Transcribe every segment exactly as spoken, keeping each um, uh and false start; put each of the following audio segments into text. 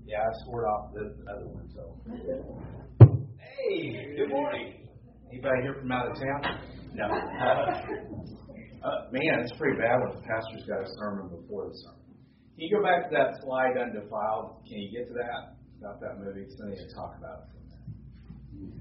Yeah, I scored off the other one, so. Hey, good morning. Anybody here from out of town? No. Uh, uh, man, it's pretty bad when the pastor's got a sermon before the sermon. Can you go back to that slide, Undefiled? Can you get to that? About that movie? So I need to talk about it for a minute.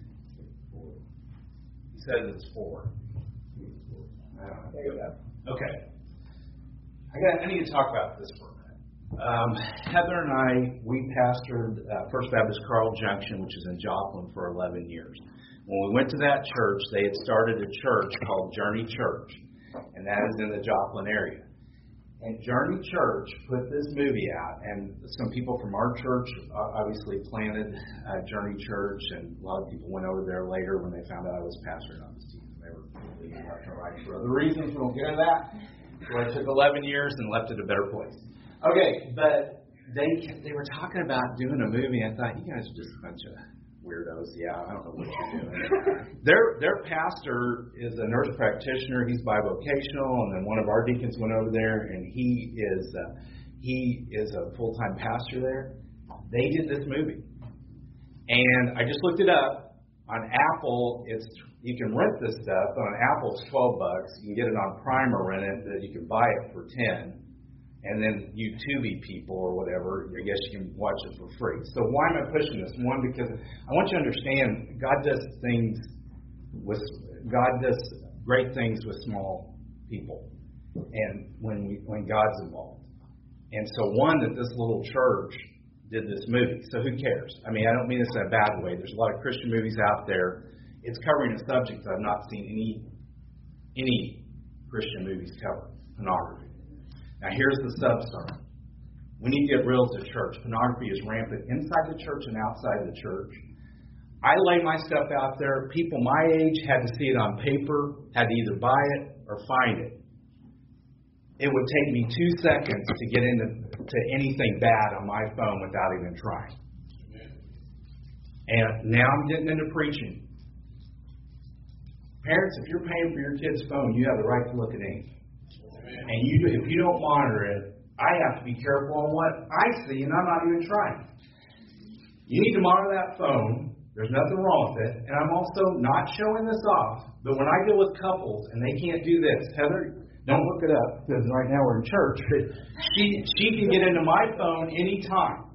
He says it's four. I don't know. Okay. I got. I need to talk about this for a minute. Um, Heather and I, we pastored uh, First Baptist Carl Junction, which is in Joplin, for eleven years. When we went to that church, they had started a church called Journey Church, and that is in the Joplin area. And Journey Church put this movie out, and some people from our church obviously planted uh, Journey Church, and a lot of people went over there later when they found out I was pastoring on the team. They were leaving left and right for other reasons. We won't get into that. So I took eleven years and left it a better place. Okay, but they they were talking about doing a movie. I thought, you guys are just a bunch of weirdos. Yeah, I don't know what you're doing. their their pastor is a nurse practitioner. He's bivocational, and then one of our deacons went over there, and he is uh, he is a full time pastor there. They did this movie, and I just looked it up on Apple. It's you can rent this stuff on Apple. It's twelve bucks. You can get it on Prime or rent it. That you can buy it for ten. And then YouTube people or whatever, I guess you can watch it for free. So why am I pushing this? One, because I want you to understand God does things with God does great things with small people, and when we when God's involved. And so one, that this little church did this movie. So who cares? I mean, I don't mean this in a bad way. There's a lot of Christian movies out there. It's covering a subject that I've not seen any any Christian movies cover: pornography. Now, here's the sub-sermon. We need to get real as a church. Pornography is rampant inside the church and outside the church. I lay my stuff out there. People my age had to see it on paper, had to either buy it or find it. It would take me two seconds to get into to anything bad on my phone without even trying. And now I'm getting into preaching. Parents, if you're paying for your kid's phone, you have the right to look at anything. And you, if you don't monitor it, I have to be careful on what I see, and I'm not even trying. You need to monitor that phone. There's nothing wrong with it. And I'm also not showing this off, but when I deal with couples and they can't do this, Heather, don't look it up, because right now we're in church, but she, she can get into my phone anytime.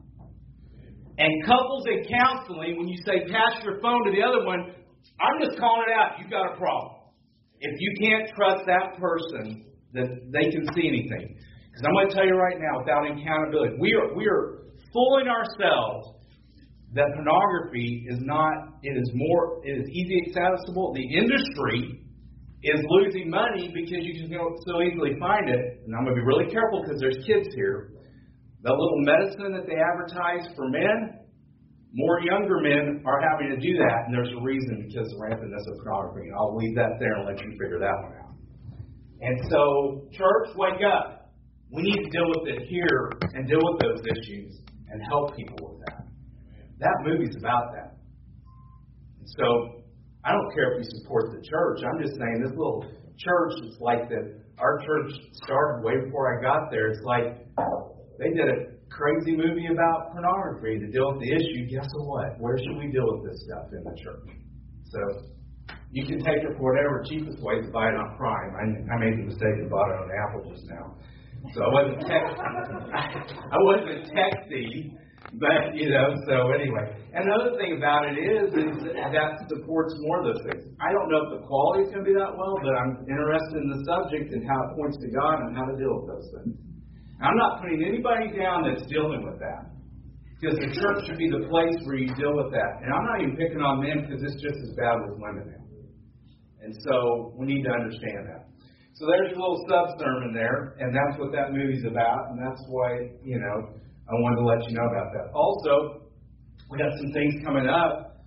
And couples in counseling, when you say pass your phone to the other one, I'm just calling it out. You've got a problem. If you can't trust that person, that they can see anything. Because I'm going to tell you right now, without accountability, we are we are fooling ourselves that pornography is not, it is more, it is easy accessible. The industry is losing money because you can so easily find it. And I'm going to be really careful because there's kids here. The little medicine that they advertise for men, more younger men are having to do that. And there's a reason, because of the rampantness of pornography. And I'll leave that there and let you figure that one out. And so, church, wake up. We need to deal with it here and deal with those issues and help people with that. That movie's about that. And so, I don't care if you support the church. I'm just saying this little church, it's like that. Our church started way before I got there. It's like they did a crazy movie about pornography to deal with the issue. Guess what? Where should we deal with this stuff in the church? So, you can take it for whatever cheapest way to buy it on Prime. I, I made the mistake and bought it on Apple just now. So I wasn't texting. I wasn't texting, but, you know, so anyway. And another thing about it is, is that supports more of those things. I don't know if the quality is going to be that well, but I'm interested in the subject and how it points to God and how to deal with those things. And I'm not putting anybody down that's dealing with that. Because the church should be the place where you deal with that. And I'm not even picking on men because it's just as bad with women now. And so we need to understand that. So there's a little sub-sermon there, and that's what that movie's about, and that's why, you know, I wanted to let you know about that. Also, we got some things coming up.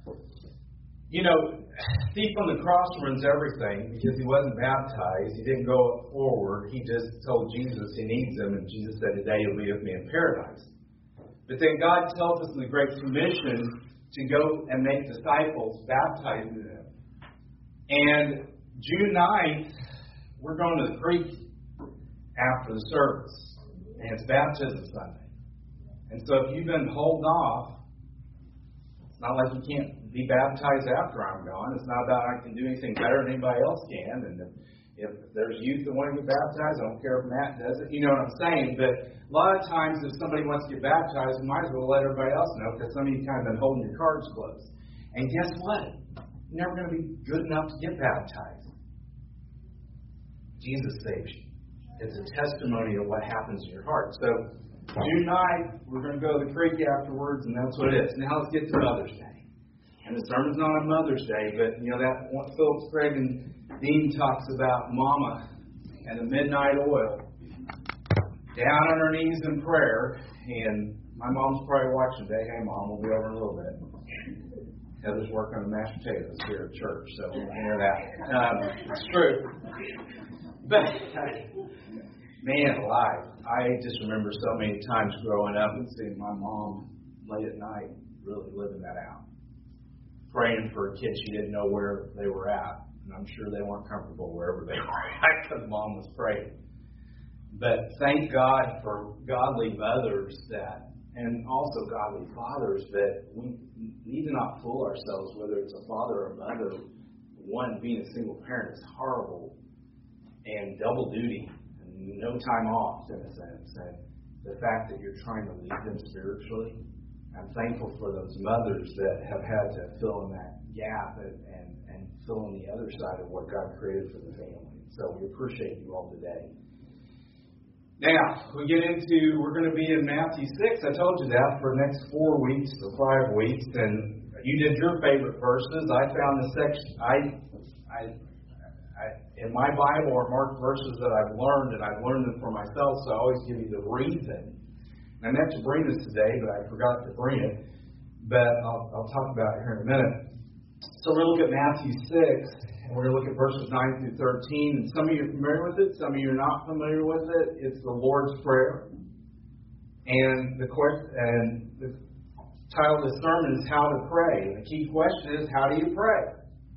You know, thief on the cross ruins everything because he wasn't baptized. He didn't go forward. He just told Jesus he needs him, and Jesus said, today you'll be with me in paradise. But then God tells us in the Great Commission to go and make disciples, baptizing them. And June ninth, we're going to the creek after the service. And it's baptism Sunday. And so if you've been holding off, it's not like you can't be baptized after I'm gone. It's not about I can do anything better than anybody else can. And if, if there's youth that want to get baptized, I don't care if Matt does it. You know what I'm saying? But a lot of times if somebody wants to get baptized, you might as well let everybody else know, because some of you kind of been holding your cards close. And guess what? You're never going to be good enough to get baptized. Jesus saves you. It's a testimony of what happens in your heart. So June ninth, we're going to go to the creek afterwards, and that's what it is. Now let's get to Mother's Day. And the sermon's not on Mother's Day, but you know that Phillips Craig and Dean talks about Mama and the midnight oil. Down on her knees in prayer, and my mom's probably watching today. Hey, Mom, we'll be over in a little bit. Heather's working on the mashed potatoes here at church, so we'll hear that. Um, it's true. But, man alive, I just remember so many times growing up and seeing my mom late at night really living that out. Praying for kids she didn't know where they were at. And I'm sure they weren't comfortable wherever they were at because Mom was praying. But thank God for godly mothers that, and also godly fathers, that we need to not fool ourselves whether it's a father or a mother. One, being a single parent is horrible and double duty and no time off in a sense. And the fact that you're trying to lead them spiritually, I'm thankful for those mothers that have had to fill in that gap and, and, and fill in the other side of what God created for the family. So we appreciate you all today. Now, we get into, we're going to be in Matthew six. I told you that for the next four weeks or five weeks. And you did your favorite verses. I found the section, I, I, I, in my Bible are marked verses that I've learned, and I've learned them for myself, so I always give you the reason. I meant to bring this today, but I forgot to bring it. But I'll, I'll talk about it here in a minute. So we're going to look at Matthew six, and we're going to look at verses nine through thirteen. And some of you are familiar with it, some of you are not familiar with it. It's the Lord's Prayer. And the, and the title of the sermon is How to Pray. And the key question is, how do you pray?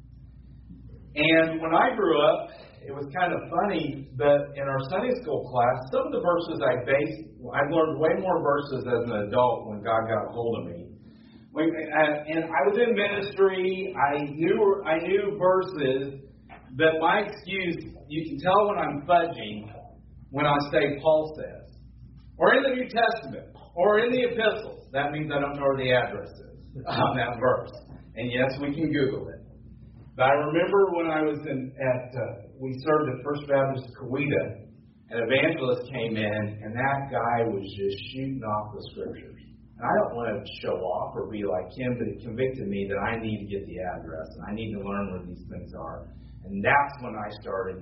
And when I grew up, it was kind of funny, but in our Sunday school class, some of the verses I based, I learned way more verses as an adult when God got a hold of me. When, and I was in ministry, I knew I knew verses, but my excuse, you can tell when I'm fudging when I say Paul says, or in the New Testament, or in the epistles. That means I don't know where the address is on that verse. And yes, we can Google it. But I remember when I was in at, uh, we served at First Baptist Coweta, an evangelist came in, and that guy was just shooting off the scriptures. And I don't want to show off or be like him, but it convicted me that I need to get the address, and I need to learn where these things are. And that's when I started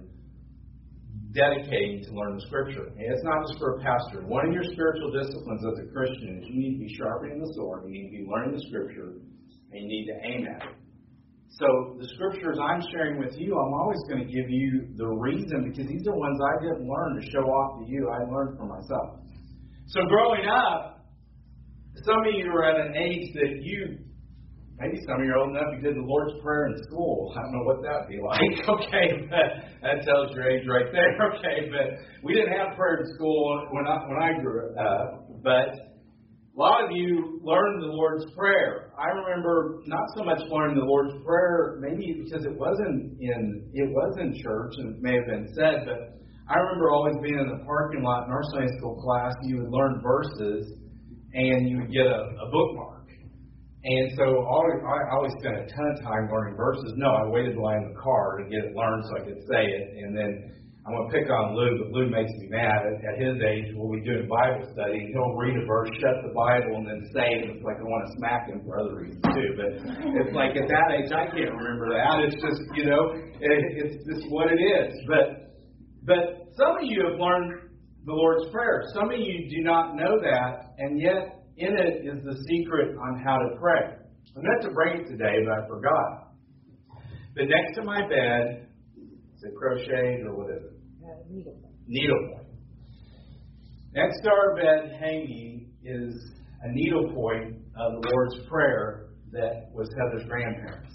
dedicating to learn the Scripture. And it's not just for a pastor. One of your spiritual disciplines as a Christian is you need to be sharpening the sword, you need to be learning the Scripture, and you need to aim at it. So the Scriptures I'm sharing with you, I'm always going to give you the reason, because these are ones I didn't learn to show off to you. I learned for myself. So growing up, some of you are at an age that you, maybe some of you are old enough, you did the Lord's Prayer in school. I don't know what that would be like. Okay, but that tells your age right there. Okay, but we didn't have prayer in school when I, when I grew up. But a lot of you learned the Lord's Prayer. I remember not so much learning the Lord's Prayer, maybe because it wasn't in it was in church and it may have been said, but I remember always being in the parking lot in our Sunday school class. You would learn verses, and you would get a, a bookmark. And so always, I always spent a ton of time learning verses. No, I waited till I in the car to get it learned so I could say it. And then I'm going to pick on Lou, but Lou makes me mad. At, at his age, we'll be doing Bible study, and he'll read a verse, shut the Bible, and then say it. It's like I want to smack him for other reasons, too. But it's like at that age, I can't remember that. It's just, you know, it, it's just what it is. But, but some of you have learned the Lord's Prayer. Some of you do not know that, and yet in it is the secret on how to pray. I meant to bring it today, but I forgot. But next to my bed, is it crocheted or what is it? Uh, needlepoint. Needlepoint. Next to our bed hanging is a needlepoint of the Lord's Prayer that was Heather's grandparents.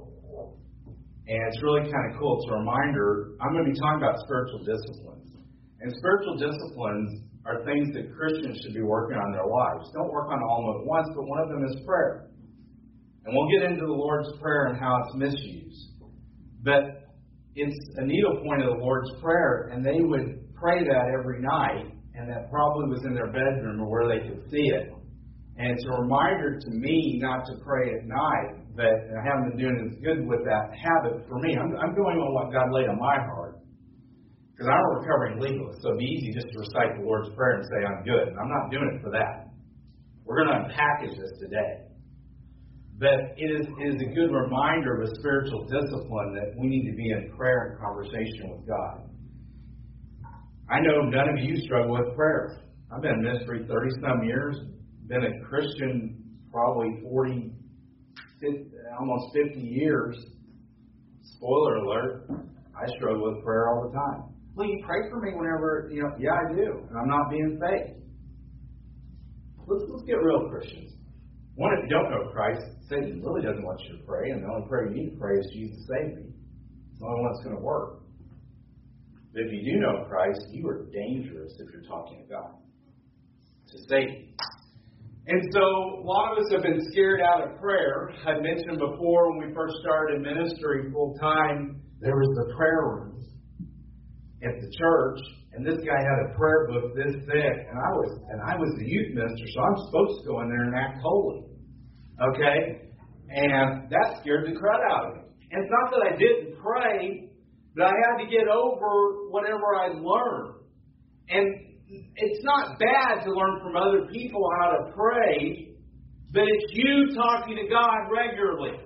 And it's really kind of cool. It's a reminder. I'm going to be talking about spiritual disciplines. And spiritual disciplines are things that Christians should be working on in their lives. Don't work on all of them at once, but one of them is prayer. And we'll get into the Lord's Prayer and how it's misused. But it's a needle point of the Lord's Prayer, and they would pray that every night, and that probably was in their bedroom or where they could see it. And it's a reminder to me not to pray at night, but I haven't been doing as good with that habit for me. I'm, I'm going on what God laid on my heart. Because I'm a recovering legalist, so it'd be easy just to recite the Lord's Prayer and say I'm good. And I'm not doing it for that. We're going to unpackage this today. But it is, it is a good reminder of a spiritual discipline that we need to be in prayer and conversation with God. I know none of you struggle with prayer. I've been in ministry thirty-some years, been a Christian probably forty, fifty, almost fifty years. Spoiler alert, I struggle with prayer all the time. Well, you pray for me whenever, you know, yeah, I do. And I'm not being fake. Let's, let's get real, Christians. One, if you don't know Christ, Satan really doesn't want you to pray, and the only prayer you need to pray is Jesus save me. It's the only one that's going to work. But if you do know Christ, you are dangerous if you're talking to God, to Satan. And so a lot of us have been scared out of prayer. I mentioned before when we first started ministry full time, there was the prayer room at the church, and this guy had a prayer book this thick, and I was and I was the youth minister, so I'm supposed to go in there and act holy. Okay? And that scared the crud out of me. And it's not that I didn't pray, but I had to get over whatever I learned. And it's not bad to learn from other people how to pray, but it's you talking to God regularly.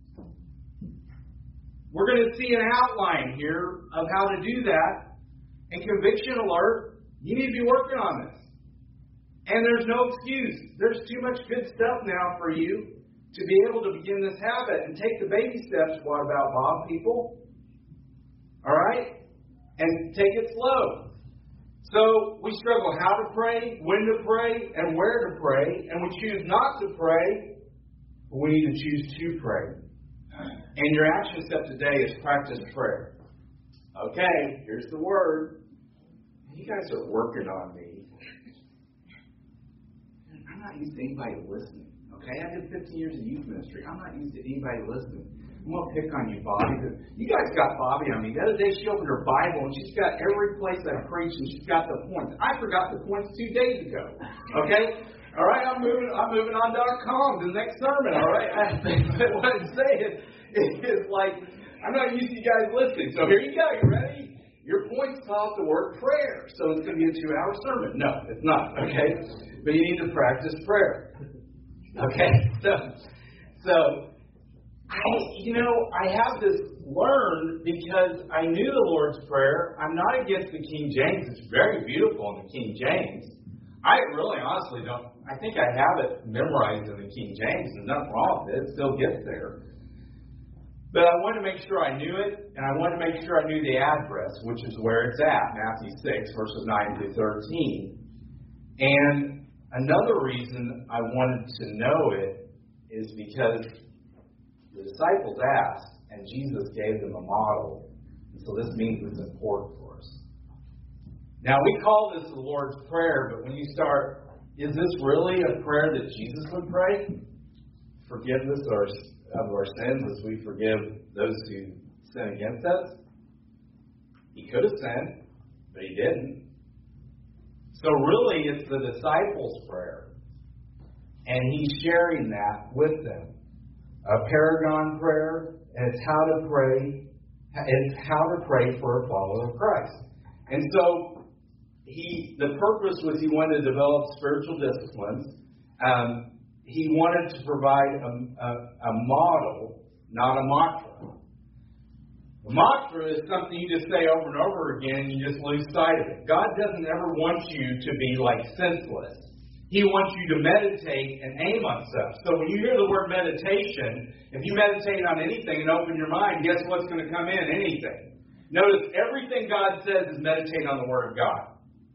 We're going to see an outline here of how to do that. And conviction alert, you need to be working on this. And there's no excuse. There's too much good stuff now for you to be able to begin this habit and take the baby steps. What about Bob, people? All right? And take it slow. So we struggle how to pray, when to pray, and where to pray. And we choose not to pray, but we need to choose to pray. And your action step today is practice prayer. Okay, here's the word. You guys are working on me. I'm not used to anybody listening. Okay, I did fifteen years of youth ministry. I'm not used to anybody listening. I'm going to pick on you, Bobby. You guys got Bobby on me. The other day she opened her Bible and she's got every place I preach and she's got the points. I forgot the points two days ago. Okay? All right, I'm moving I'm moving on dot com to the next sermon, all right? What I'm saying is like, I'm not used to you guys listening. So here you go. You ready? Your points call the word prayer. So it's going to be a two-hour sermon. No, it's not. Okay? But you need to practice prayer. Okay? So, so I, you know, I have this learned because I knew the Lord's Prayer. I'm not against the King James. It's very beautiful in the King James. I really honestly don't. I think I have it memorized in the King James. There's nothing wrong with it. It still gets there. But I wanted to make sure I knew it, and I wanted to make sure I knew the address, which is where it's at, Matthew six, verses nine through thirteen. And another reason I wanted to know it is because the disciples asked, and Jesus gave them a model. And so this means it's important for us. Now, we call this the Lord's Prayer, but when you start, is this really a prayer that Jesus would pray? Forgiveness or of our sins as we forgive those who sin against us? He could have sinned, but he didn't. So really, it's the disciples' prayer. And he's sharing that with them. A paragon prayer, and it's how to pray. It's how to pray for a follower of Christ. And so, he the purpose was he wanted to develop spiritual disciplines. Um, He wanted to provide a, a, a model, not a mantra. A mantra is something you just say over and over again and you just lose sight of it. God doesn't ever want you to be like senseless. He wants you to meditate and aim on stuff. So when you hear the word meditation, if you meditate on anything and open your mind, guess what's going to come in? Anything. Notice everything God says is meditate on the Word of God.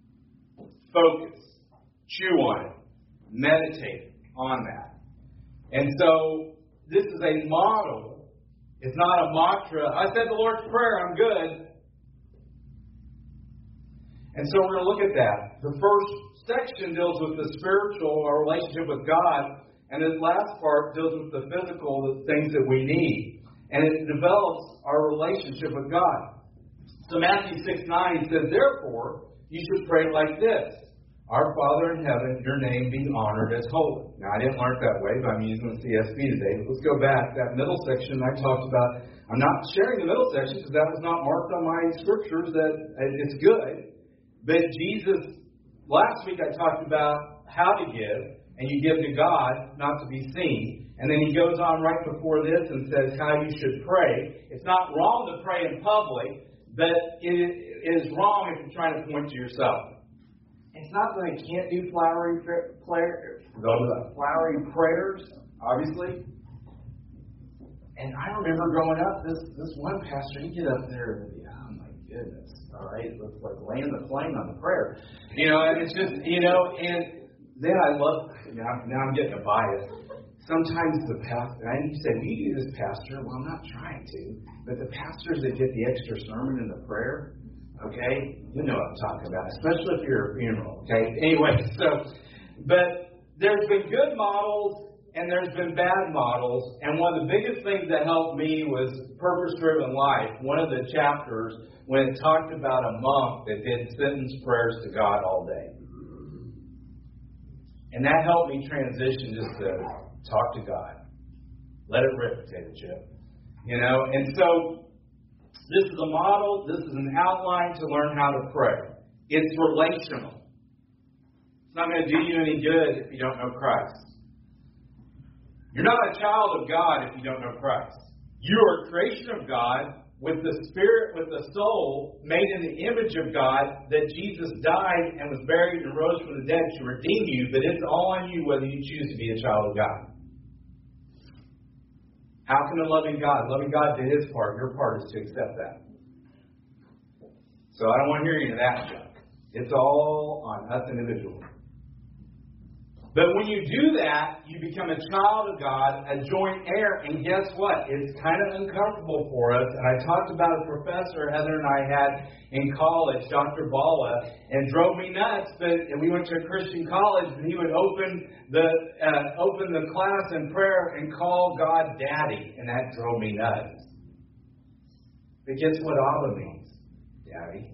Focus. Chew on it. Meditate on that. And so this is a model. It's not a mantra. I said the Lord's Prayer, I'm good. And so we're going to look at that. The first section deals with the spiritual, our relationship with God, and this last part deals with the physical, the things that we need. And it develops our relationship with God. So Matthew six nine says, therefore, you should pray like this. Our Father in heaven, your name be honored as holy. Now, I didn't learn it that way, but I'm using the C S B today. But let's go back. That middle section I talked about, I'm not sharing the middle section because that was not marked on my scriptures that it's good. But Jesus, last week I talked about how to give, and you give to God, not to be seen. And then he goes on right before this and says how you should pray. It's not wrong to pray in public, but it is wrong if you're trying to point to yourself. It's not that I can't do flowery, flowery prayers, obviously. And I remember growing up, this this one pastor, he'd get up there and be, oh my goodness, all right, let's like laying the flame on the prayer. You know, and it's just, you know, and then I love, now, now I'm getting a bias. Sometimes the pastor, and you say, will you do this, pastor? Well, I'm not trying to. But the pastors that get the extra sermon and the prayer, okay, you know what I'm talking about, especially if you're a funeral, okay? Anyway, so, but there's been good models and there's been bad models, and one of the biggest things that helped me was Purpose-Driven Life, one of the chapters when it talked about a monk that did sentence prayers to God all day. And that helped me transition just to talk to God. Let it rip, potato chip. You know, and so this is a model, this is an outline to learn how to pray. It's relational. It's not going to do you any good if you don't know Christ. You're not a child of God if you don't know Christ. You are a creation of God with the spirit, with the soul, made in the image of God, that Jesus died and was buried and rose from the dead to redeem you, but it's all on you whether you choose to be a child of God. How can a loving God? Loving God did his part. Your part is to accept that. So I don't want to hear any of that junk. It's all on us individually. But when you do that, you become a child of God, a joint heir, and guess what? It's kind of uncomfortable for us. And I talked about a professor Heather and I had in college, Doctor Bala, and drove me nuts. But and we went to a Christian college, and he would open the uh, open the class in prayer and call God Daddy, and that drove me nuts. But guess what Abba means? Daddy.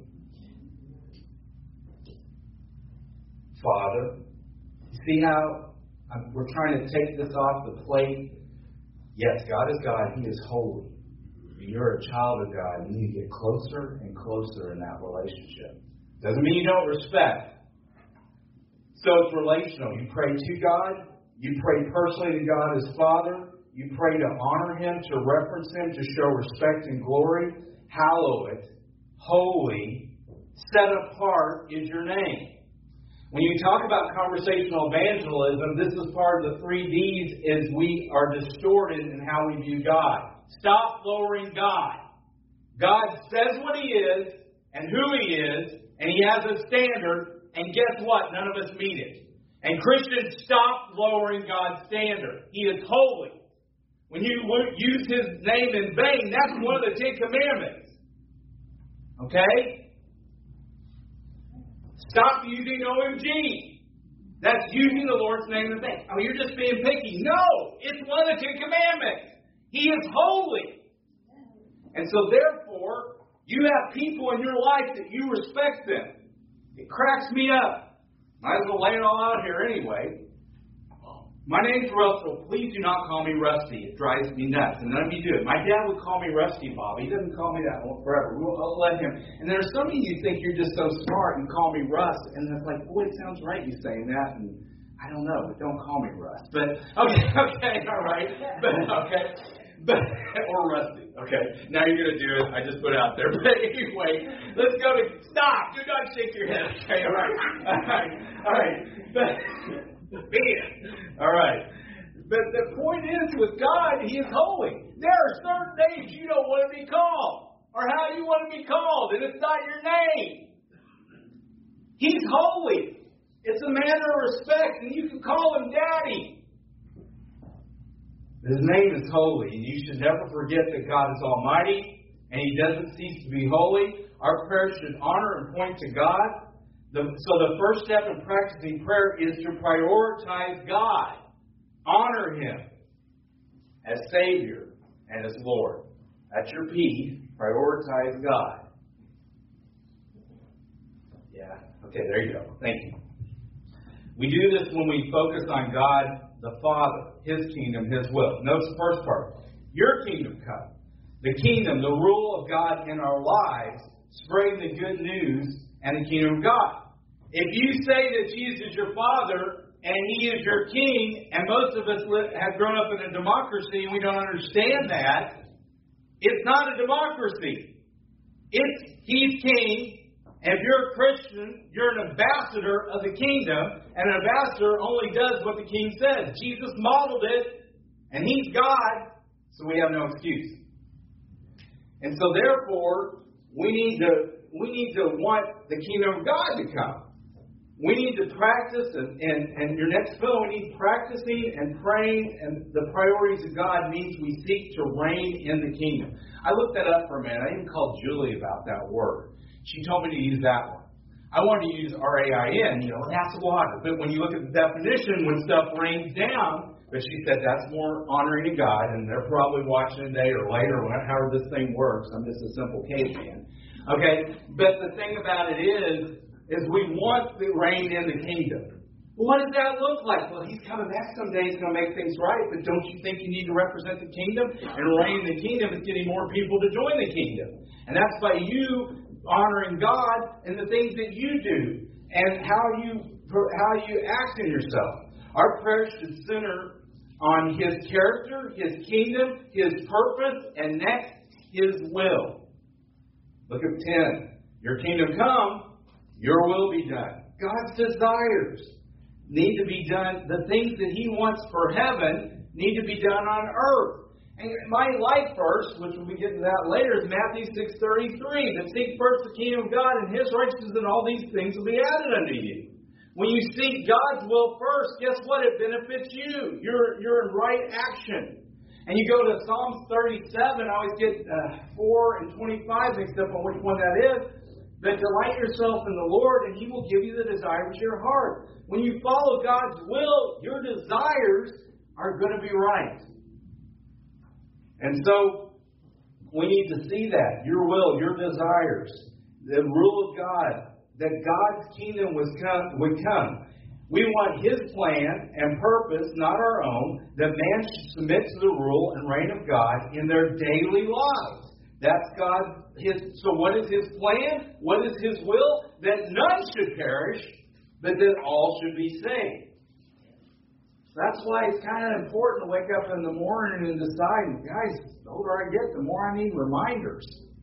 Father. See how I'm, we're trying to take this off the plate? Yes, God is God. He is holy. You're a child of God. You need to get closer and closer in that relationship. Doesn't mean you don't respect. So it's relational. You pray to God. You pray personally to God as Father. You pray to honor Him, to reference Him, to show respect and glory. Hallow it. Holy. Set apart is your name. When you talk about conversational evangelism, this is part of the three D's, is we are distorted in how we view God. Stop lowering God. God says what He is and who He is, and He has a standard, and guess what? None of us meet it. And Christians, stop lowering God's standard. He is holy. When you use His name in vain, that's one of the Ten Commandments. Okay? Stop using O M G. That's using the Lord's name in vain. Oh, you're just being picky. No, it's one of the Ten Commandments. He is holy. And so therefore, you have people in your life that you respect them. It cracks me up. Might as well lay it all out here anyway. My name's Russell. Please do not call me Rusty. It drives me nuts. And none of you do it. My dad would call me Rusty Bob. He doesn't call me that forever. We'll, I'll let him. And there are some of you think you're just so smart and call me Russ. And it's like, boy, it sounds right you saying that. And I don't know, but don't call me Russ. But, okay, okay, all right. But, okay. But, or Rusty. Okay. Now you're going to do it. I just put it out there. But anyway, let's go to, stop. Do not shake your head. Okay, all right. All right. All right. But, man. All right. But the point is, with God, He is holy. There are certain names you don't want to be called, or how you want to be called, and it's not your name. He's holy. It's a matter of respect, and you can call Him Daddy. His name is holy, and you should never forget that God is almighty, and He doesn't cease to be holy. Our prayers should honor and point to God. The, so the first step in practicing prayer is to prioritize God. Honor Him as Savior and as Lord. That's your P. Prioritize God. Yeah. Okay, there you go. Thank you. We do this when we focus on God the Father, His kingdom, His will. Notice the first part. Your kingdom come. The kingdom, the rule of God in our lives, spreading the good news and the kingdom of God. If you say that Jesus is your Father and He is your King, and most of us have grown up in a democracy and we don't understand that, it's not a democracy. It's He's King. And if you're a Christian, you're an ambassador of the kingdom, and an ambassador only does what the king says. Jesus modeled it, and He's God, so we have no excuse. And so therefore, we need to we need to want the kingdom of God to come. We need to practice, and, and, and your next bill, we need practicing and praying, and the priorities of God means we seek to reign in the kingdom. I looked that up for a minute. I even called Julie about that word. She told me to use that one. I wanted to use R A I N, you know, that's water. But when you look at the definition, when stuff rains down, but she said that's more honoring to God, and they're probably watching today or later, however this thing works. I'm just a simple caveman. Okay, but the thing about it is, is we want the reign in the kingdom. Well, what does that look like? Well, He's coming back someday. He's going to make things right. But don't you think you need to represent the kingdom? And reign in the kingdom is getting more people to join the kingdom. And that's by you honoring God and the things that you do and how you how you act in yourself. Our prayer should center on His character, His kingdom, His purpose, and next, His will. Look at ten. Your kingdom come, your will be done. God's desires need to be done. The things that He wants for heaven need to be done on earth. And my life verse, which we'll be getting to that later, is Matthew six thirty-three. That seek first the kingdom of God and His righteousness, and all these things will be added unto you. When you seek God's will first, guess what? It benefits you. You're you're in right action. And you go to Psalms thirty-seven. I always get uh, four and twenty-five mixed up on which one that is. But delight yourself in the Lord, and He will give you the desires of your heart. When you follow God's will, your desires are going to be right. And so, we need to see that. Your will, your desires, the rule of God, that God's kingdom was come, would come. We want His plan and purpose, not our own, that man should submit to the rule and reign of God in their daily lives. That's God. His, so what is His plan? What is His will? That none should perish, but that all should be saved. That's why it's kind of important to wake up in the morning and decide, guys, the older I get, the more I need reminders.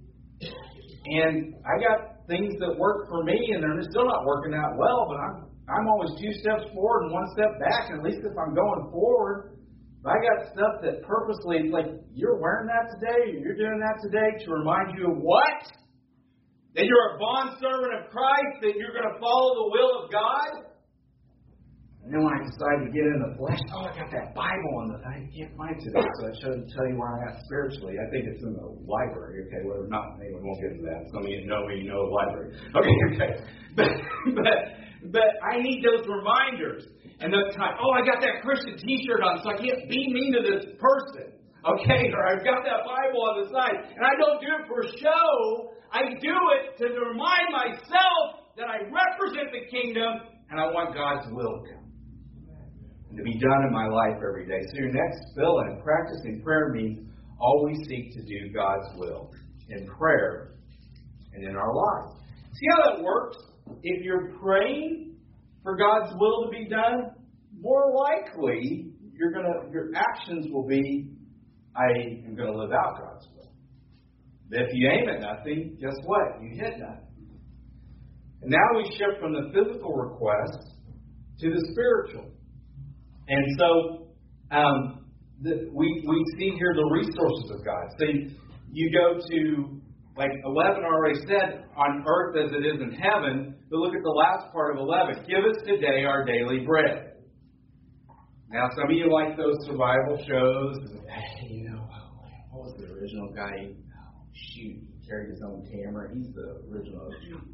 And I got things that work for me, and they're still not working out well, but I'm I'm always two steps forward and one step back, and at least if I'm going forward. But I got stuff that purposely, like, you're wearing that today, you're doing that today to remind you of what? That you're a bondservant of Christ, that you're going to follow the will of God? And then when I decided to get in the flesh, oh, I got that Bible on the I can't find it today, so I shouldn't tell you where I'm at spiritually. I think it's in the library, okay, whatever. Not me, we won't get into that. Some of you know me, you know the library. Okay, okay. But but but I need those reminders. And the time, oh, I got that Christian t-shirt on, so I can't be mean to this person. Okay, or I've got that Bible on the side. And I don't do it for show. I do it to remind myself that I represent the kingdom and I want God's will to come. And to be done in my life every day. So your next bill and practicing prayer means always seek to do God's will in prayer and in our lives. See how that works? If you're praying for God's will to be done, more likely you're gonna your actions will be, I am going to live out God's will. But if you aim at nothing, guess what? You hit nothing. And now we shift from the physical request to the spiritual. And so um, the, we we see here the resources of God. So you, you go to, like eleven already said, on earth as it is in heaven. But look at the last part of eleven. Give us today our daily bread. Now, some of you like those survival shows. Hey, you know, what was the original guy? Oh, shoot, he carried his own camera. He's the original.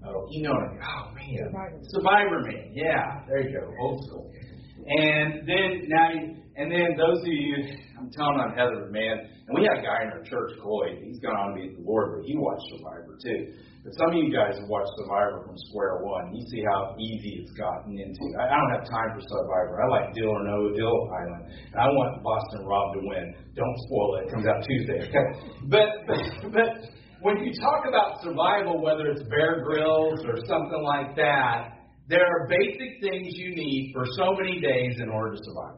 Oh, you know what I mean? Oh, man. Survivor Man. Yeah, there you go. Old school. And then, now, you, and then those of you, I'm telling on Heather, man, and we had a guy in our church, Cloyd. He's gone on to be with the Lord, but he watched Survivor, too. But some of you guys have watched Survivor from square one. You see how easy it's gotten into. I, I don't have time for Survivor. I like Deal or No Deal Island. And I want Boston Rob to win. Don't spoil it. It comes out Tuesday. Okay? But, but, but when you talk about survival, whether it's Bear Grylls or something like that, there are basic things you need for so many days in order to survive.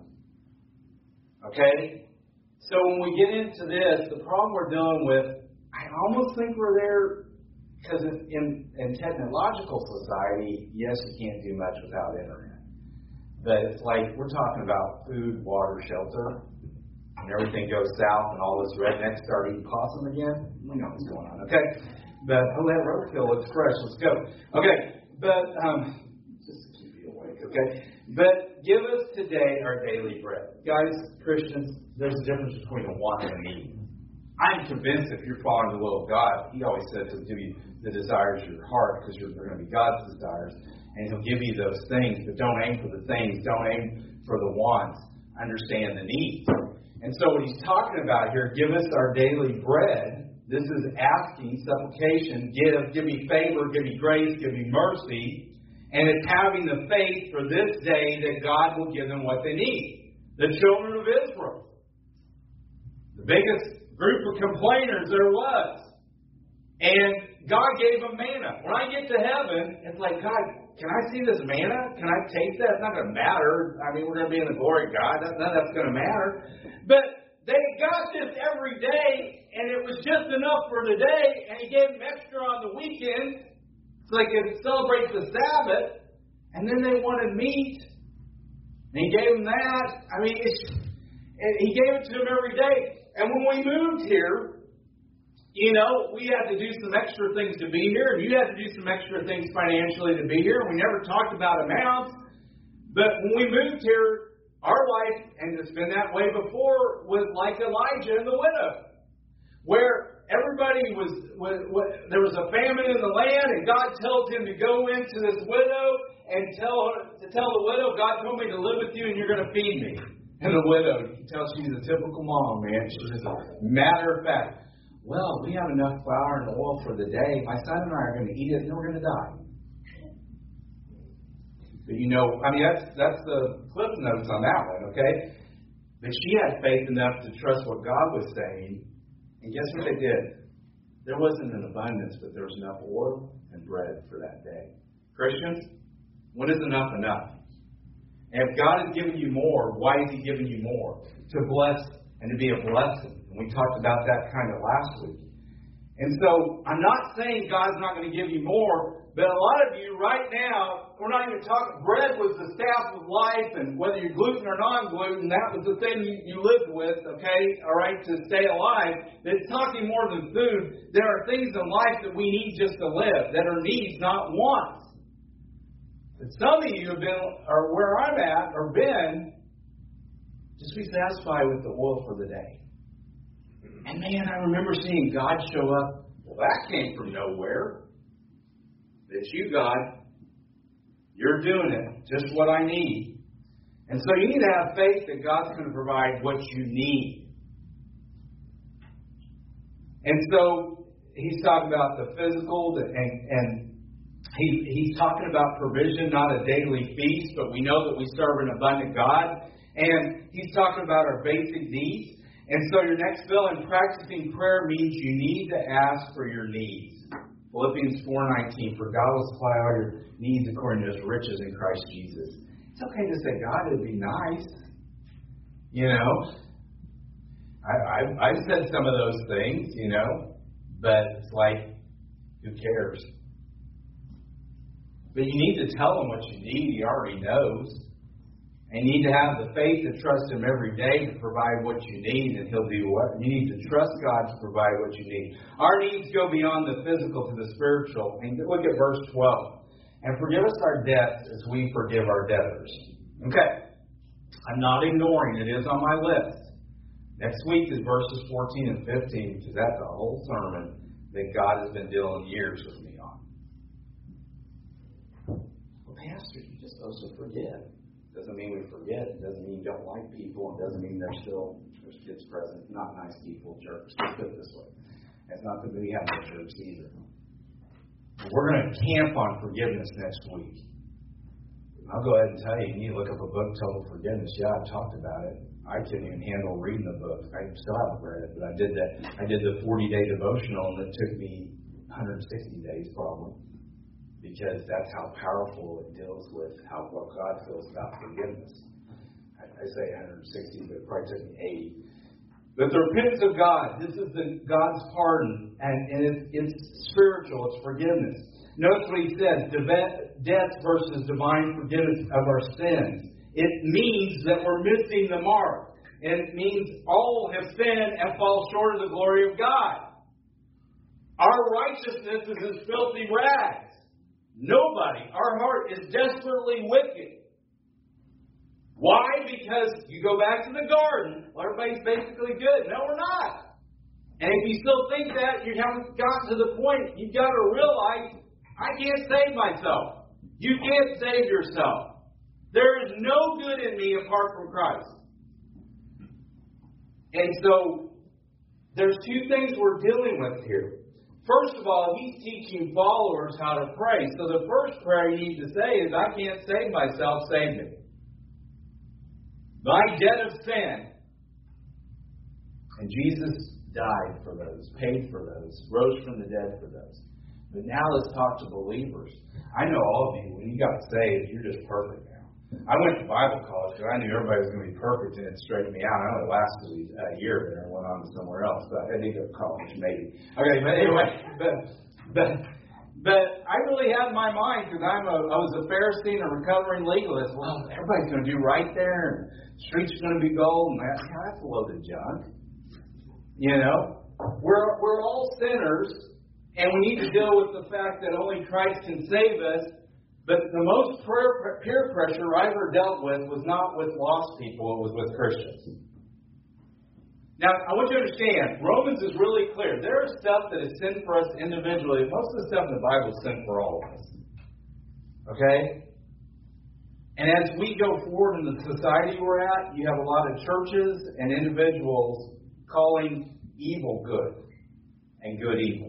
Okay? So when we get into this, the problem we're dealing with, I almost think we're there because in, in technological society, yes, you can't do much without internet. But it's like we're talking about food, water, shelter, and everything goes south and all those rednecks start eating possum again. We know what's going on, okay? But, oh, that roadkill looks fresh. Let's go. Okay, but, um, just to keep you awake, okay? But give us today our daily bread. Guys, Christians, there's a difference between a want and a need. I'm convinced if you're following the will of God, He always says He'll give you the desires of your heart because they're going to be God's desires. And He'll give you those things, but don't aim for the things. Don't aim for the wants. Understand the needs. And so what He's talking about here, give us our daily bread. This is asking, supplication, give, give me favor, give me grace, give me mercy. And it's having the faith for this day that God will give them what they need. The children of Israel. The biggest group of complainers there was. And God gave them manna. When I get to heaven, it's like, God, can I see this manna? Can I taste that? It's not going to matter. I mean, we're going to be in the glory of God. None of that's going to matter. But they got this every day, and it was just enough for the day, and He gave them extra on the weekend. It's like it celebrates the Sabbath, and then they wanted meat, and He gave them that. I mean, it's, He gave it to them every day. And when we moved here, you know, we had to do some extra things to be here, and you had to do some extra things financially to be here. We never talked about amounts, but when we moved here, our life, and it's been that way before, was like Elijah and the widow, where everybody was, was, was, there was a famine in the land, and God tells him to go into this widow and tell her, to tell the widow, God told me to live with you, and you're going to feed me. And the widow, you can tell she's a typical mom, man. She's just a matter of fact. Well, we have enough flour and oil for the day. My son and I are going to eat it, and then we're going to die. But you know, I mean, that's that's the cliff notes on that one, okay? But she had faith enough to trust what God was saying. And guess what they did? There wasn't an abundance, but there was enough oil and bread for that day. Christians, when is enough enough? And if God has given you more, why is He giving you more? To bless and to be a blessing. And we talked about that kind of last week. And so, I'm not saying God's not going to give you more, but a lot of you right now, we're not even talking, bread was the staff of life, and whether you're gluten or non-gluten, that was the thing you, you lived with, okay, all right, to stay alive. But it's talking more than food. There are things in life that we need just to live, that are needs, not wants. But some of you have been, or where I'm at, or been, just be satisfied with the oil for the day. And man, I remember seeing God show up. Well, that came from nowhere. It's you, God. You're doing it. Just what I need. And so you need to have faith that God's going to provide what you need. And so He's talking about the physical, and, and he, He's talking about provision, not a daily feast, but we know that we serve an abundant God. And He's talking about our basic needs. And so your next bill in practicing prayer means you need to ask for your needs. Philippians four nineteen, for God will supply all your needs according to His riches in Christ Jesus. It's okay to say, God, it'd be nice. You know, I, I, I've said some of those things, you know, but it's like, who cares? But you need to tell Him what you need. He already knows. And you need to have the faith to trust Him every day to provide what you need, and He'll do what? You need to trust God to provide what you need. Our needs go beyond the physical to the spiritual. And look at verse twelve. And forgive us our debts as we forgive our debtors. Okay. I'm not ignoring it. It is on my list. Next week is verses fourteen and fifteen, because that's a whole sermon that God has been dealing years with me on. Pastor, you're just supposed to forgive. Doesn't mean we forget. It doesn't mean you don't like people. It doesn't mean there's still there's kids present, not nice people, jerks. Let's put it this way. It's not that we have no jerks either. We're going to camp on forgiveness next week. I'll go ahead and tell you, you need to look up a book, Total Forgiveness. Yeah, I've talked about it. I couldn't even handle reading the book. I still haven't read it, but I did that. I did the forty-day devotional, and it took me one hundred sixty days probably, because that's how powerful it deals with how what God feels about forgiveness. I, I say one hundred sixty, but it probably took me eighty. But the repentance of God, this is the God's pardon, and, and it's, it's spiritual, it's forgiveness. Notice what he says, death versus divine forgiveness of our sins. It means that we're missing the mark. And it means all have sinned and fall short of the glory of God. Our righteousness is as filthy rags. Nobody. Our heart is desperately wicked. Why? Because you go back to the garden, well, everybody's basically good. No, we're not. And if you still think that, you haven't gotten to the point. You've got to realize, I can't save myself. You can't save yourself. There is no good in me apart from Christ. And so, there's two things we're dealing with here. First of all, he's teaching followers how to pray. So the first prayer you need to say is, I can't save myself, save me. My debt of sin. And Jesus died for those, paid for those, rose from the dead for those. But now let's talk to believers. I know all of you, when you got saved, you're just perfect now. I went to Bible college because I knew everybody was going to be perfect and it straightened me out. I only lasted a year there and went on to somewhere else. But I didn't go to college, maybe. Okay, but anyway, but but but I really had my mind because I'm a I was a Pharisee and a recovering legalist. Well, everybody's going to do right there, and the streets are going to be gold, and that, that's a load of junk. You know, we're we're all sinners, and we need to deal with the fact that only Christ can save us. But the most peer pressure I ever dealt with was not with lost people, it was with Christians. Now, I want you to understand, Romans is really clear. There is stuff that is sin for us individually. Most of the stuff in the Bible is sin for all of us. Okay? And as we go forward in the society we're at, you have a lot of churches and individuals calling evil good and good evil.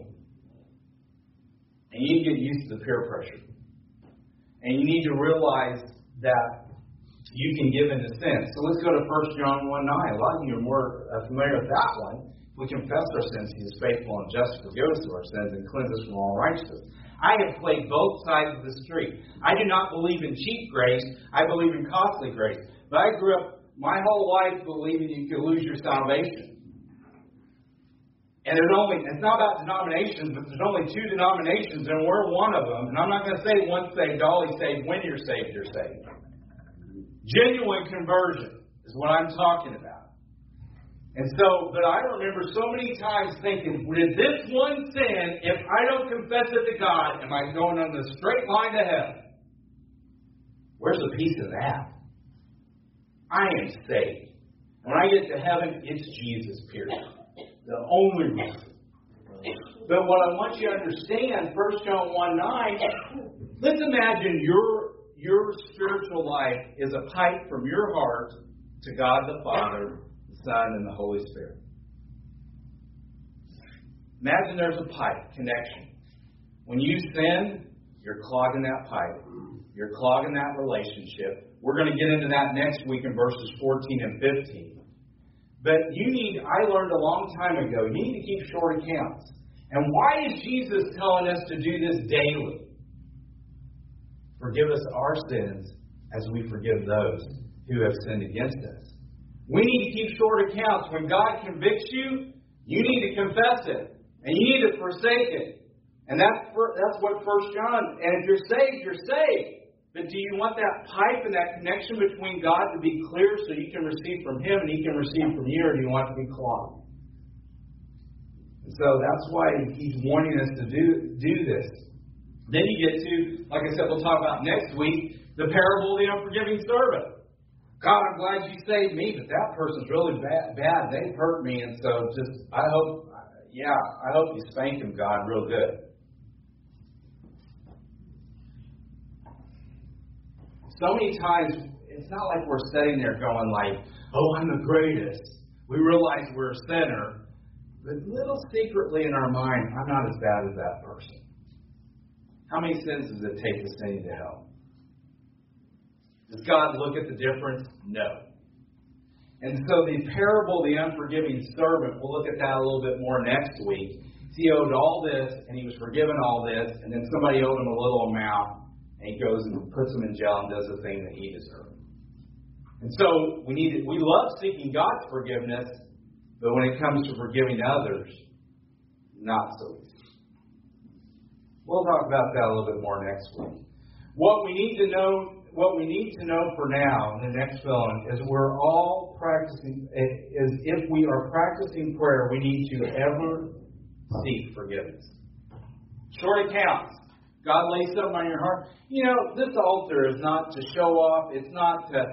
And you need to get used to the peer pressure. And you need to realize that you can give into sin. So let's go to First John one nine. A lot of you are more uh, familiar with that one. If we confess our sins, He is faithful and just to forgive us of our sins and cleanse us from all unrighteousness. I have played both sides of the street. I do not believe in cheap grace. I believe in costly grace. But I grew up my whole life believing you could lose your salvation. And there's only, it's not about denominations, but there's only two denominations, and we're one of them. And I'm not going to say once saved, always saved. When you're saved, you're saved. Genuine conversion is what I'm talking about. And so, but I remember so many times thinking, with this one sin, if I don't confess it to God, am I going on the straight line to heaven? Where's the piece of that? I am saved. When I get to heaven, it's Jesus, period. The only reason. But what I want you to understand, First John one nine, let's imagine your your spiritual life is a pipe from your heart to God the Father, the Son, and the Holy Spirit. Imagine there's a pipe connection. When you sin, you're clogging that pipe. You're clogging that relationship. We're going to get into that next week in verses fourteen and fifteen. But you need, I learned a long time ago, you need to keep short accounts. And why is Jesus telling us to do this daily? Forgive us our sins as we forgive those who have sinned against us. We need to keep short accounts. When God convicts you, you need to confess it. And you need to forsake it. And that's, that's what First John, and if you're saved, you're saved. But do you want that pipe and that connection between God to be clear so you can receive from Him and He can receive from you, or do you want it to be clogged? And so that's why He's wanting us to do, do this. Then you get to, like I said, we'll talk about next week, the parable of the unforgiving servant. God, I'm glad you saved me, but that person's really bad. bad. They've hurt me, and so just, I hope, yeah, I hope you spank him, God, real good. so many times, it's not like we're sitting there going like, oh, I'm the greatest. We realize we're a sinner. But little secretly in our mind, I'm not as bad as that person. How many sins does it take to send you to hell? Does God look at the difference? No. And so the parable of the unforgiving servant, we'll look at that a little bit more next week. He owed all this, and he was forgiven all this, and then somebody owed him a little amount, and he goes and puts him in jail and does the thing that he deserved. And so we need we love seeking God's forgiveness, but when it comes to forgiving others, not so easy. We'll talk about that a little bit more next week. What we need to know, what we need to know for now in the next film is we're all practicing. Is if we are practicing prayer, we need to ever seek forgiveness. Short accounts. God lays something on your heart. You know, this altar is not to show off. It's not to.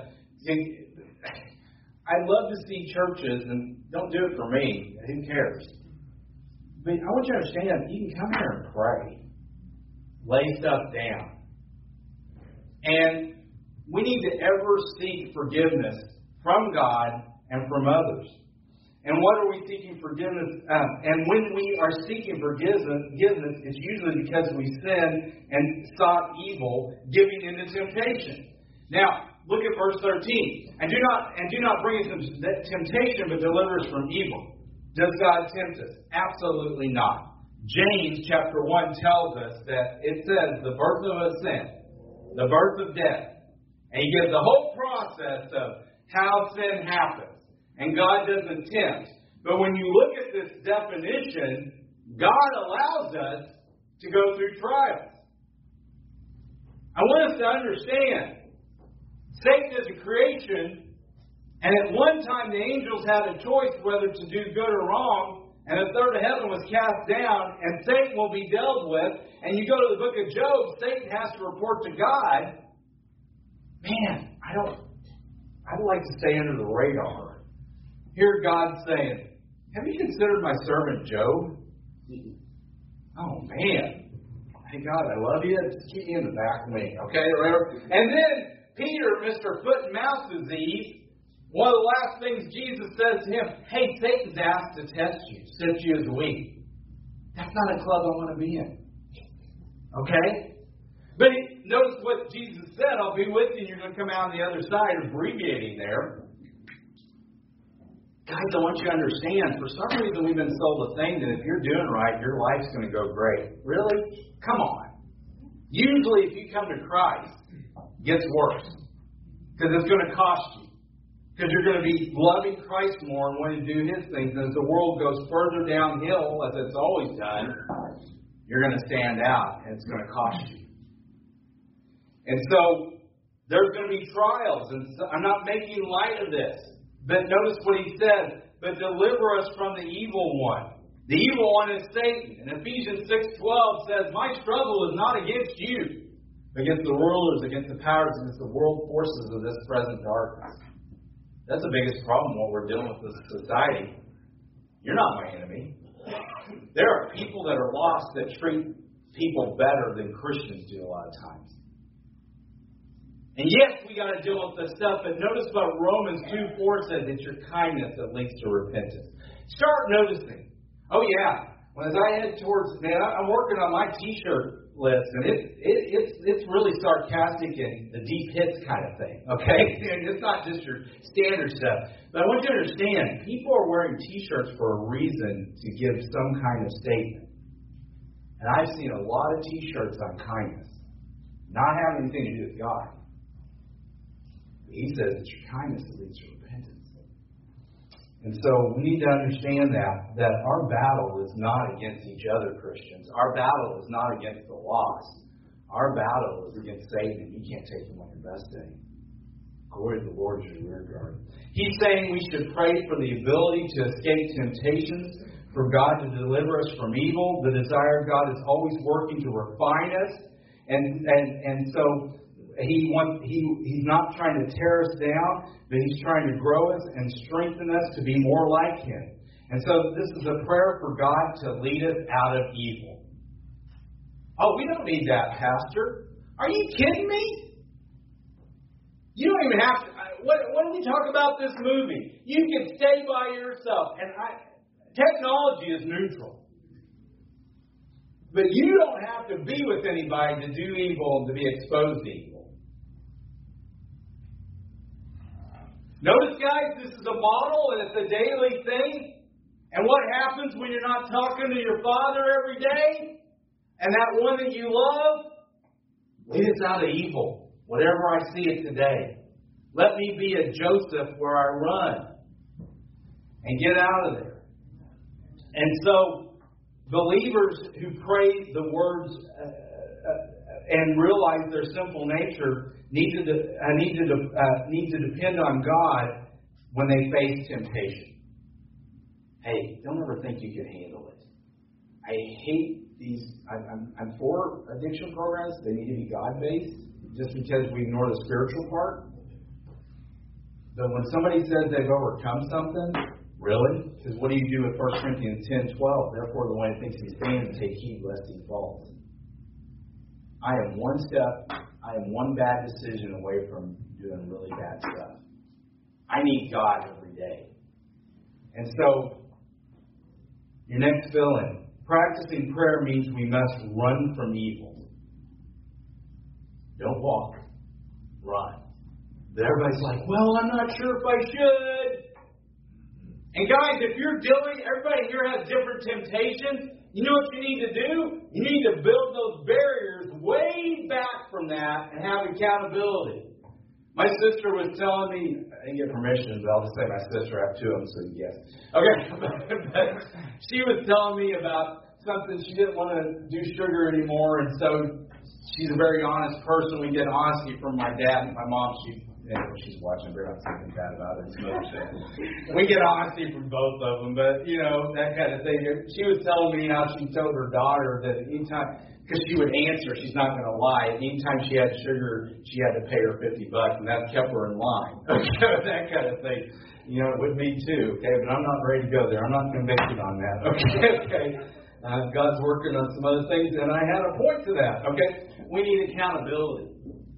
I'd love to see churches, and don't do it for me. Who cares? But I want you to understand, you can come here and pray. Lay stuff down. And we need to ever seek forgiveness from God and from others. And what are we seeking forgiveness? Um, and when we are seeking forgiveness, it's usually because we sinned and sought evil, giving into temptation. Now, look at verse thirteen. And do not and do not bring us into temptation, but deliver us from evil. Does God tempt us? Absolutely not. James chapter one tells us that it says the birth of a sin, the birth of death. And he gives the whole process of how sin happens. And God doesn't tempt. But when you look at this definition, God allows us to go through trials. I want us to understand, Satan is a creation, and at one time the angels had a choice whether to do good or wrong, and a third of heaven was cast down, and Satan will be dealt with. And you go to the book of Job, Satan has to report to God. Man, I don't, I'd like to stay under the radar. Hear God saying, have you considered my servant Job? Oh, man. Hey, God, I love you. Just keep me in the back of me, okay? And then Peter, Mister Foot and Mouth Disease, one of the last things Jesus says to him, hey, Satan's asked to test you, sift you as wheat. That's not a club I want to be in. Okay? But he, notice what Jesus said, I'll be with you, and you're going to come out on the other side, abbreviating there. Guys, I want you to understand, for some reason we've been sold a thing that if you're doing right, your life's going to go great. Really? Come on. Usually if you come to Christ, it gets worse. Because it's going to cost you. Because you're going to be loving Christ more and wanting to do His things. And as the world goes further downhill, as it's always done, you're going to stand out and it's going to cost you. And so, there's going to be trials. And so, I'm not making light of this. But notice what he says, but deliver us from the evil one. The evil one is Satan. And Ephesians six twelve says, my struggle is not against you, but against the rulers, against the powers, against the world forces of this present darkness. That's the biggest problem what we're dealing with as a society. You're not my enemy. There are people that are lost that treat people better than Christians do a lot of times. And yes, we got to deal with this stuff, but notice what Romans two four says, it's your kindness that leads to repentance. Start noticing. Oh yeah, when as I head towards, man, I'm working on my T-shirt list, and it, it it's it's really sarcastic and the deep hits kind of thing, okay? And it's not just your standard stuff. But I want you to understand, people are wearing T-shirts for a reason to give some kind of statement. And I've seen a lot of T-shirts on kindness, not having anything to do with God. He says it's your kindness that leads to repentance. And so we need to understand that, that our battle is not against each other, Christians. Our battle is not against the lost. Our battle is against Satan, and you can't take him on your best day. Glory to the Lord is your rear guard. He's saying we should pray for the ability to escape temptations, for God to deliver us from evil. The desire of God is always working to refine us. And, and, and so... He wants, he, he's not trying to tear us down, but He's trying to grow us and strengthen us to be more like Him. And so this is a prayer for God to lead us out of evil. Oh, we don't need that, Pastor. Are you kidding me? You don't even have to. What, when we talk about this movie, you can stay by yourself. And I, technology is neutral. But you don't have to be with anybody to do evil and to be exposed to evil. Notice, guys, this is a model and it's a daily thing. And what happens when you're not talking to your Father every day? And that one that you love? Lead us out of evil. Whatever I see it today. Let me be a Joseph where I run. And get out of there. And so, believers who pray the words uh, uh, and realize their sinful nature need to, de- uh, need, to de- uh, need to depend on God when they face temptation. Hey, don't ever think you can handle it. I hate these. I'm, I'm, I'm for addiction programs. They need to be God-based, just because we ignore the spiritual part. But when somebody says they've overcome something, really? Because what do you do with First Corinthians ten twelve? Therefore, the one who thinks he stands, take heed lest he falls. I am one step, I am one bad decision away from doing really bad stuff. I need God every day. And so, your next fill-in. Practicing prayer means we must run from evil. Don't walk. Run. But everybody's like, well, I'm not sure if I should. And guys, if you're dealing, everybody here has different temptations. You know what you need to do? You need to build those barriers way back from that and have accountability. My sister was telling me, I didn't get permission, but I'll just say my sister. I have two of them, so yes. Okay, but she was telling me about something. She didn't want to do sugar anymore, and so she's a very honest person. We get honesty from my dad and my mom. She Anyway, she's watching, but I'm thinking bad about it. We get honesty from both of them, but, you know, that kind of thing. She was telling me how she told her daughter that anytime, because she would answer, she's not going to lie, anytime she had sugar, she had to pay her fifty bucks, and that kept her in line. Okay, that kind of thing. You know, it would be too, okay, but I'm not ready to go there. I'm not convicted on that, okay, okay. Uh, God's working on some other things, and I had a point to that, okay. We need accountability.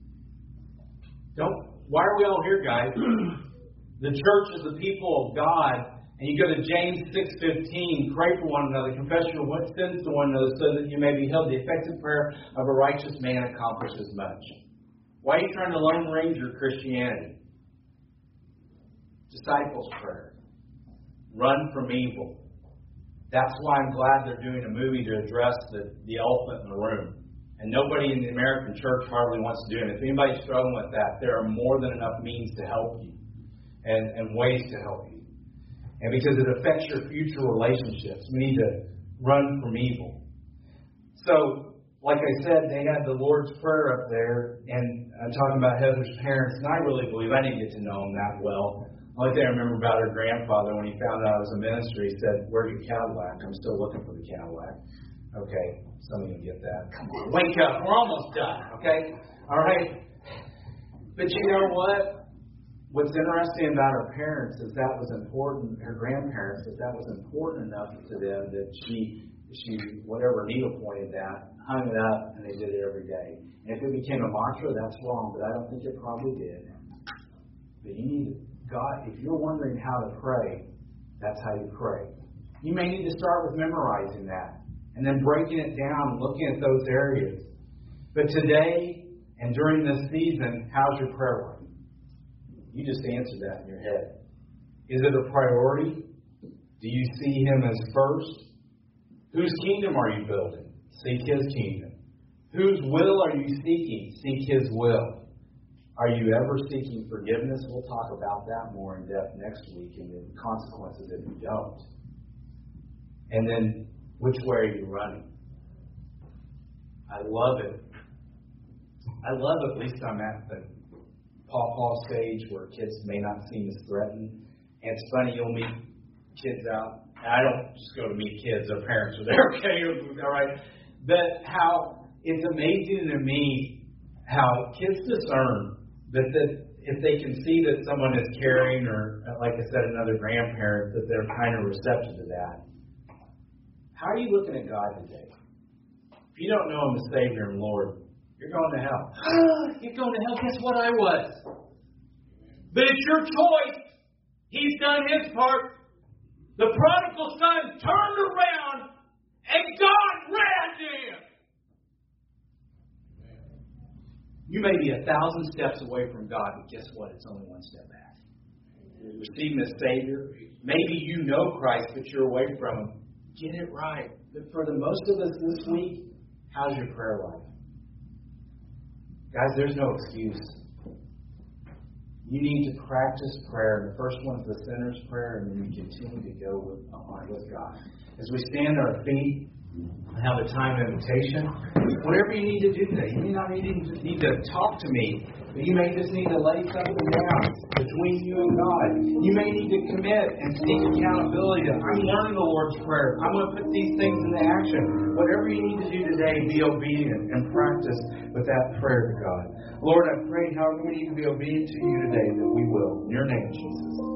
Don't Why are we all here, guys? The church is the people of God. And you go to James six fifteen, pray for one another, confess your sins to one another, so that you may be held. The effective prayer of a righteous man accomplishes much. Why are you trying to Lone Ranger Christianity? Disciples' prayer. Run from evil. That's why I'm glad they're doing a movie to address the, the elephant in the room. And nobody in the American church hardly wants to do it. If anybody's struggling with that, there are more than enough means to help you and, and ways to help you. And because it affects your future relationships, we need to run from evil. So, like I said, they had the Lord's Prayer up there, and I'm talking about Heather's parents, and I really believe I didn't get to know them that well. The only thing I remember about her grandfather, when he found out I was a minister, he said, "Where's your Cadillac? I'm still looking for the Cadillac." Okay, some of you get that. Come on, wake up. We're almost done, okay? All right. But you know what? What's interesting about her parents is that was important, her grandparents, that that was important enough to them that she, she whatever needle pointed at, hung it up, and they did it every day. And if it became a mantra, that's wrong, but I don't think it probably did. But you need God, if you're wondering how to pray, that's how you pray. You may need to start with memorizing that. And then breaking it down and looking at those areas. But today and during this season, how's your prayer life? You just answer that in your head. Is it a priority? Do you see Him as first? Whose kingdom are you building? Seek His kingdom. Whose will are you seeking? Seek His will. Are you ever seeking forgiveness? We'll talk about that more in depth next week and the consequences if you don't. And then, which way are you running? I love it. I love it, at least I'm at the paw-paw stage where kids may not seem as threatened. And it's funny, you'll meet kids out. And I don't just go to meet kids, their parents are there, okay, all right. But how it's amazing to me how kids discern that, that if they can see that someone is caring or, like I said, another grandparent, that they're kind of receptive to that. How are you looking at God today? If you don't know Him as Savior and Lord, you're going to hell. You're going to hell. Guess what I was? But it's your choice. He's done his part. The prodigal son turned around and God ran to him. You may be a thousand steps away from God, but guess what? It's only one step back. You're receiving a Savior. Maybe you know Christ, but you're away from Him. Get it right. But for the most of us this week, how's your prayer life? Guys, there's no excuse. You need to practice prayer. The first one is the sinner's prayer, and then you continue to go with, on with God. As we stand on our feet and have a time of invitation, whatever you need to do today, you may not need to, need to talk to me, but you may just need to lay something down between you and God. You may need to commit and seek accountability. I'm learning the Lord's Prayer. I'm going to put these things into action. Whatever you need to do today, be obedient and practice with that prayer to God. Lord, I pray however we need to be obedient to you today, that we will. In your name, Jesus.